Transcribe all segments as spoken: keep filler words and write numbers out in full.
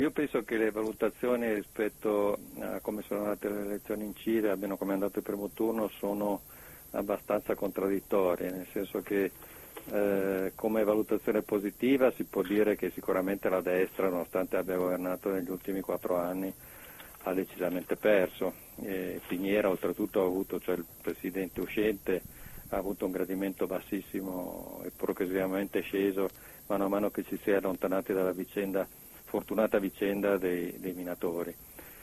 Io penso che le valutazioni rispetto a come sono andate le elezioni in Cile, almeno come è andato il primo turno, sono abbastanza contraddittorie, nel senso che eh, come valutazione positiva si può dire che sicuramente la destra, nonostante abbia governato negli ultimi quattro anni, ha decisamente perso. E Piñera oltretutto ha avuto, cioè il presidente uscente, ha avuto un gradimento bassissimo e progressivamente sceso mano a mano che ci si è allontanati dalla vicenda, fortunata vicenda dei, dei minatori.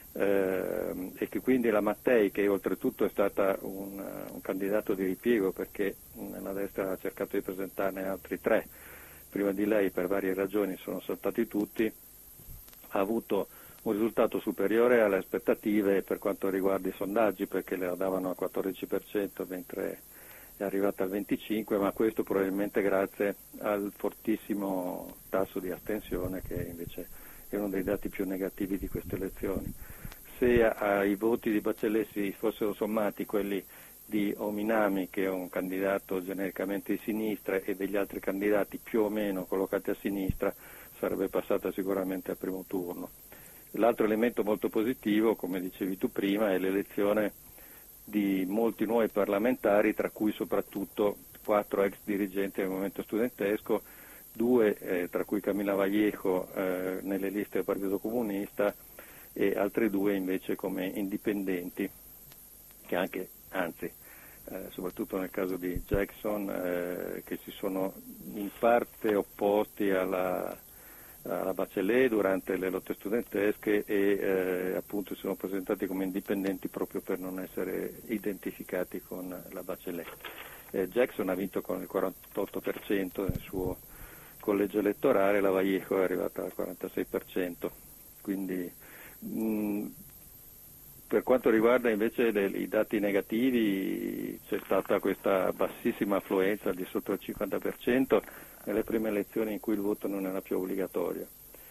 Eh, e che quindi la Mattei, che oltretutto è stata un, un candidato di ripiego perché la destra ha cercato di presentarne altri tre prima di lei per varie ragioni, sono saltati tutti, ha avuto un risultato superiore alle aspettative per quanto riguarda i sondaggi, perché le davano al quattordici per cento mentre è arrivata al venticinque per cento, ma questo probabilmente grazie al fortissimo tasso di astensione che invece è uno dei dati più negativi di queste elezioni. Se ai voti di Bachelet si fossero sommati quelli di Ominami, che è un candidato genericamente di sinistra, e degli altri candidati più o meno collocati a sinistra, sarebbe passata sicuramente al primo turno. L'altro elemento molto positivo, come dicevi tu prima, è l'elezione di molti nuovi parlamentari, tra cui soprattutto quattro ex dirigenti del movimento studentesco, due eh, tra cui Camila Vallejo eh, nelle liste del Partito Comunista e altri due invece come indipendenti, che anche, anzi, eh, soprattutto nel caso di Jackson, eh, che si sono in parte opposti alla, alla Bachelet durante le lotte studentesche e eh, appunto si sono presentati come indipendenti proprio per non essere identificati con la Bachelet. Eh, Jackson ha vinto con il quarantotto per cento nel suo collegio elettorale, la Vallejo è arrivata al quarantasei per cento, quindi mh, per quanto riguarda invece le, i dati negativi c'è stata questa bassissima affluenza di sotto il cinquanta per cento nelle prime elezioni in cui il voto non era più obbligatorio.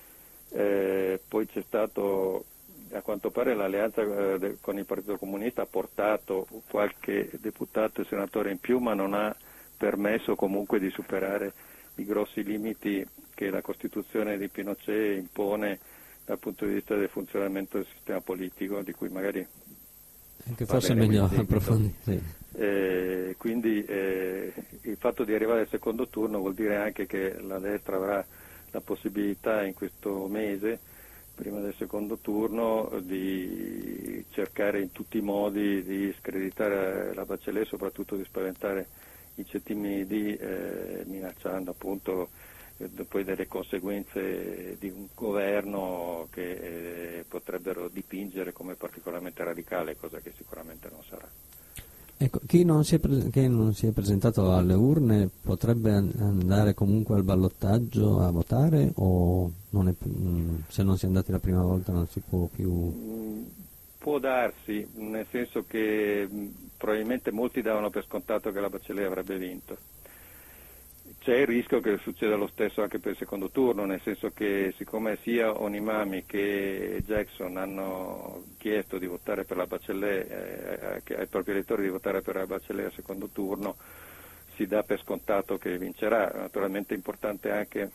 Eh, poi c'è stato, a quanto pare l'alleanza eh, de, con il Partito Comunista ha portato qualche deputato e senatore in più, ma non ha permesso comunque di superare i grossi limiti che la Costituzione di Pinochet impone dal punto di vista del funzionamento del sistema politico, di cui magari che forse è meglio approfondire. Sì. Eh, quindi eh, il fatto di arrivare al secondo turno vuol dire anche che la destra avrà la possibilità in questo mese, prima del secondo turno, di cercare in tutti i modi di screditare la Bachelet, soprattutto di spaventare i ceti medi, eh, minacciando appunto eh, poi delle conseguenze di un governo che eh, potrebbero dipingere come particolarmente radicale, cosa che sicuramente non sarà. Ecco, chi non si è, pre- chi non si è presentato alle urne potrebbe andare comunque al ballottaggio a votare, o non è, se non si è andati la prima volta non si può più? Può darsi, nel senso che probabilmente molti davano per scontato che la Bachelet avrebbe vinto. C'è il rischio che succeda lo stesso anche per il secondo turno, nel senso che siccome sia Onimami che Jackson hanno chiesto di votare per la Bachelet, eh, ai propri elettori di votare per la Bachelet al secondo turno, si dà per scontato che vincerà. Naturalmente è importante anche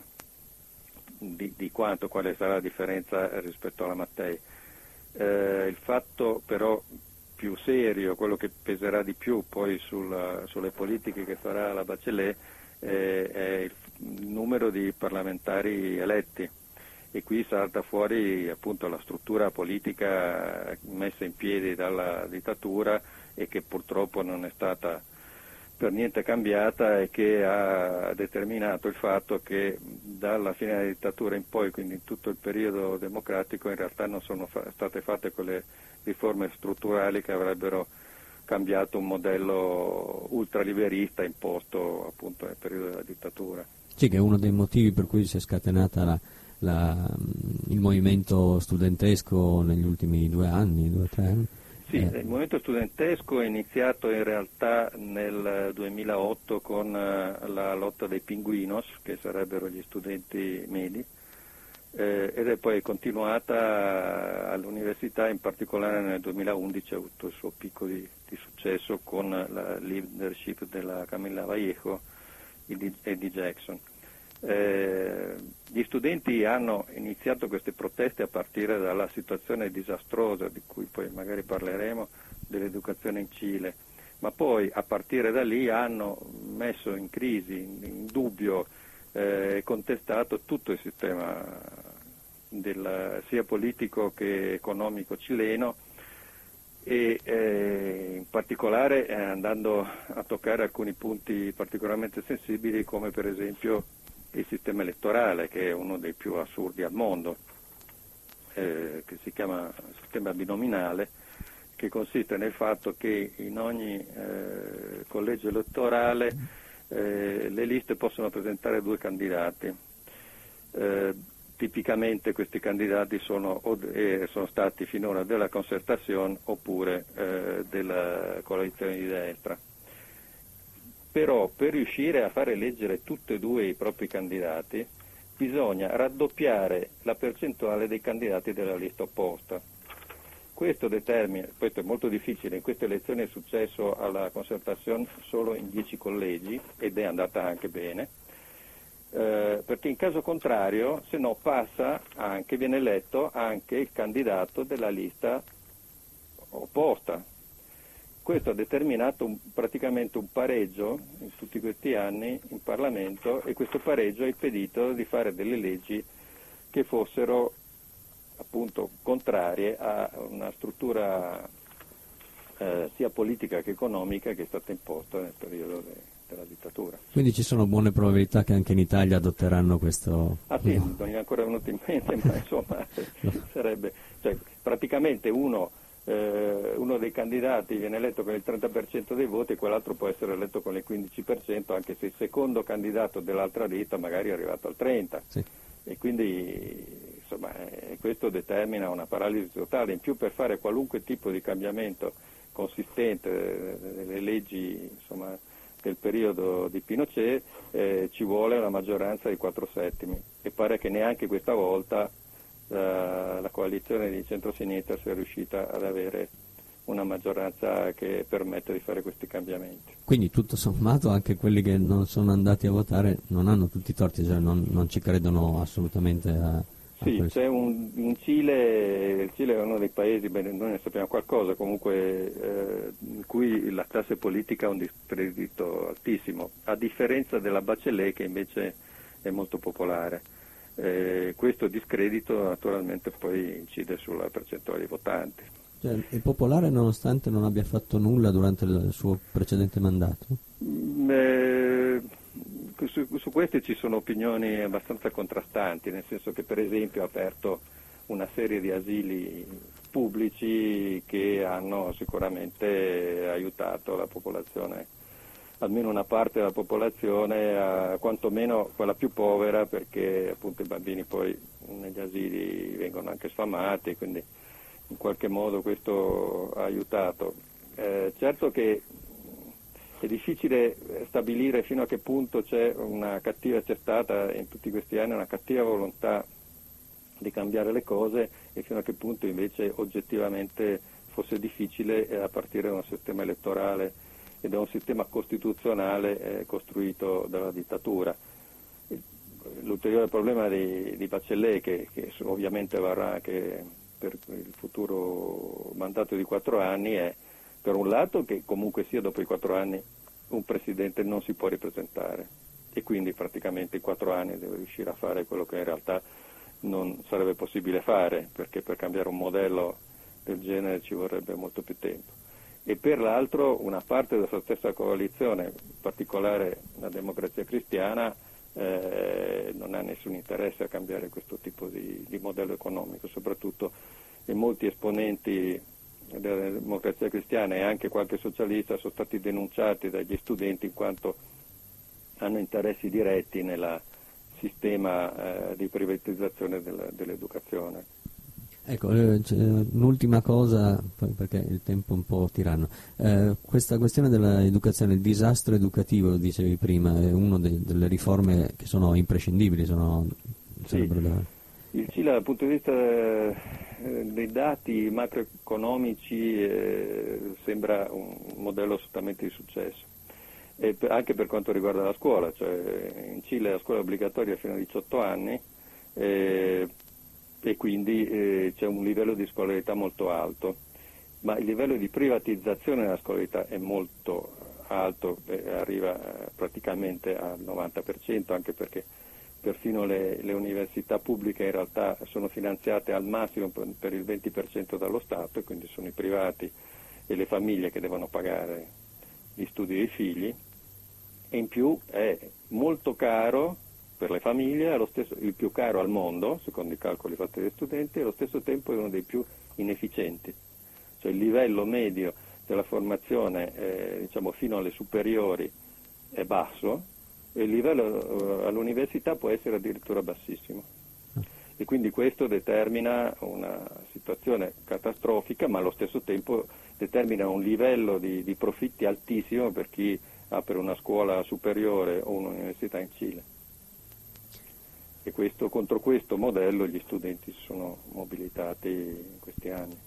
di, di quanto, quale sarà la differenza rispetto alla Mattei. Eh, il fatto però più serio, quello che peserà di più poi sulla, sulle politiche che farà la Bachelet, eh, è il numero di parlamentari eletti, e qui salta fuori appunto la struttura politica messa in piedi dalla dittatura e che purtroppo non è stata per niente cambiata e che ha determinato il fatto che dalla fine della dittatura in poi, quindi in tutto il periodo democratico, in realtà non sono fa- state fatte quelle riforme strutturali che avrebbero cambiato un modello ultraliberista imposto appunto nel periodo della dittatura. Sì, che è uno dei motivi per cui si è scatenata la, la, il movimento studentesco negli ultimi due anni, due o tre anni. Sì, eh. Il movimento studentesco è iniziato in realtà nel duemilaotto con la lotta dei pinguinos, che sarebbero gli studenti medi, eh, ed è poi continuata all'università, in particolare nel duemilaundici ha avuto il suo picco di, di successo con la leadership della Camila Vallejo e di, e di Jackson. Eh, gli studenti hanno iniziato queste proteste a partire dalla situazione disastrosa di cui poi magari parleremo, dell'educazione in Cile, ma poi a partire da lì hanno messo in crisi, in, in dubbio e eh, contestato tutto il sistema del, sia politico che economico cileno, e eh, in particolare eh, andando a toccare alcuni punti particolarmente sensibili, come per esempio il sistema elettorale, che è uno dei più assurdi al mondo, eh, che si chiama sistema binominale, che consiste nel fatto che in ogni eh, collegio elettorale eh, le liste possono presentare due candidati. Eh, tipicamente questi candidati sono, o, eh, sono stati finora della Concertación oppure eh, della coalizione di destra. Però per riuscire a far eleggere tutti e due i propri candidati bisogna raddoppiare la percentuale dei candidati della lista opposta. Questo determina, questo è molto difficile, in queste elezioni è successo alla Concertación solo in dieci collegi ed è andata anche bene, eh, perché in caso contrario, se no passa anche, viene eletto anche il candidato della lista opposta. Questo ha determinato un, praticamente un pareggio in tutti questi anni in Parlamento, e questo pareggio ha impedito di fare delle leggi che fossero appunto contrarie a una struttura eh, sia politica che economica che è stata imposta nel periodo de, della dittatura. Quindi ci sono buone probabilità che anche in Italia adotteranno questo... Ah sì, non mi è ancora venuto in mente, ma insomma sarebbe, cioè, praticamente uno Eh, uno dei candidati viene eletto con il trenta per cento dei voti e quell'altro può essere eletto con il quindici per cento, anche se il secondo candidato dell'altra lista magari è arrivato al trenta per cento. Sì. E quindi insomma eh, questo determina una paralisi totale. In più, per fare qualunque tipo di cambiamento consistente delle leggi insomma, del periodo di Pinochet eh, ci vuole una maggioranza di quattro settimi, e pare che neanche questa volta La, la coalizione di centrosinistra sia riuscita ad avere una maggioranza che permette di fare questi cambiamenti. Quindi tutto sommato anche quelli che non sono andati a votare non hanno tutti i torti, cioè non, non ci credono assolutamente a, a sì, questo. C'è un, in Cile, il Cile è uno dei paesi, bene, noi ne sappiamo qualcosa, comunque eh, in cui la classe politica ha un discredito altissimo, a differenza della Bachelet, che invece è molto popolare. Eh, questo discredito naturalmente poi incide sulla percentuale dei votanti. Cioè, il popolare, nonostante non abbia fatto nulla durante il suo precedente mandato? Mm, eh, su, su queste ci sono opinioni abbastanza contrastanti, nel senso che per esempio ha aperto una serie di asili pubblici che hanno sicuramente aiutato la popolazione, almeno una parte della popolazione, a, quantomeno quella più povera, perché appunto i bambini poi negli asili vengono anche sfamati, quindi in qualche modo questo ha aiutato. Eh, certo che è difficile stabilire fino a che punto c'è una cattiva, c'è stata in tutti questi anni una cattiva volontà di cambiare le cose, e fino a che punto invece oggettivamente fosse difficile a partire da un sistema elettorale e da un sistema costituzionale eh, costruito dalla dittatura. L'ulteriore problema di, di Bachelet, che, che ovviamente varrà anche per il futuro mandato di quattro anni, è per un lato che comunque sia dopo i quattro anni un presidente non si può ripresentare, e quindi praticamente in quattro anni deve riuscire a fare quello che in realtà non sarebbe possibile fare, perché per cambiare un modello del genere ci vorrebbe molto più tempo. E per l'altro una parte della sua stessa coalizione, in particolare la Democrazia Cristiana, eh, non ha nessun interesse a cambiare questo tipo di, di modello economico, soprattutto e molti esponenti della Democrazia Cristiana e anche qualche socialista sono stati denunciati dagli studenti in quanto hanno interessi diretti nel sistema eh, di privatizzazione della, dell'educazione. Ecco, eh, un'ultima cosa, perché il tempo è un po' tiranno. Eh, questa questione dell'educazione, il disastro educativo, lo dicevi prima, è una delle riforme che sono imprescindibili. Sono, sì. Da... Il Cile dal punto di vista eh, dei dati macroeconomici eh, sembra un modello assolutamente di successo. e per, anche per quanto riguarda la scuola, cioè in Cile la scuola è obbligatoria fino a diciotto anni eh, e quindi eh, c'è un livello di scolarità molto alto, ma il livello di privatizzazione della scolarità è molto alto, eh, arriva eh, praticamente al novanta per cento, anche perché perfino le, le università pubbliche in realtà sono finanziate al massimo per, per il venti per cento dallo Stato, e quindi sono i privati e le famiglie che devono pagare gli studi dei figli, e in più è molto caro per le famiglie, è lo stesso, il più caro al mondo, secondo i calcoli fatti dagli studenti, e allo stesso tempo è uno dei più inefficienti. Cioè il livello medio della formazione eh, diciamo fino alle superiori è basso, e il livello eh, all'università può essere addirittura bassissimo. E quindi questo determina una situazione catastrofica, ma allo stesso tempo determina un livello di, di profitti altissimo per chi apre una scuola superiore o un'università in Cile. E questo, contro questo modello gli studenti si sono mobilitati in questi anni.